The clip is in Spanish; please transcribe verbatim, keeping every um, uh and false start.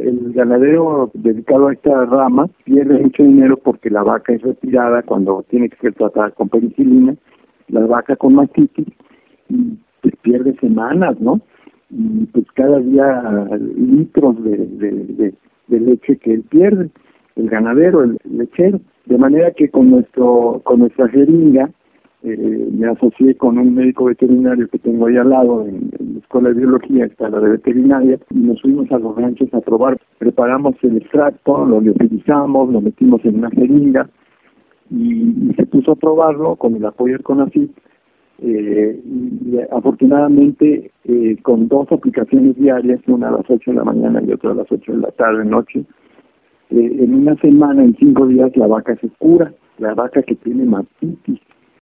el ganadero dedicado a esta rama pierde mucho dinero porque la vaca es retirada cuando tiene que ser tratada con penicilina, la vaca con mastitis, y pues pierde semanas, ¿no? Y pues cada día litros de, de, de, de leche que él pierde, el ganadero, el lechero. De manera que con nuestro con nuestra jeringa, eh, me asocié con un médico veterinario que tengo ahí al lado, en, en la escuela de biología, está la de veterinaria, y nos fuimos a los ranchos a probar. Preparamos el extracto, lo utilizamos, lo metimos en una jeringa, y, y se puso a probarlo con el apoyo del CONACYT. Eh, y, y afortunadamente eh, con dos aplicaciones diarias, una a las ocho de la mañana y otra a las ocho de la tarde, noche, eh, en una semana, en cinco días, la vaca se cura, la vaca que tiene mastitis.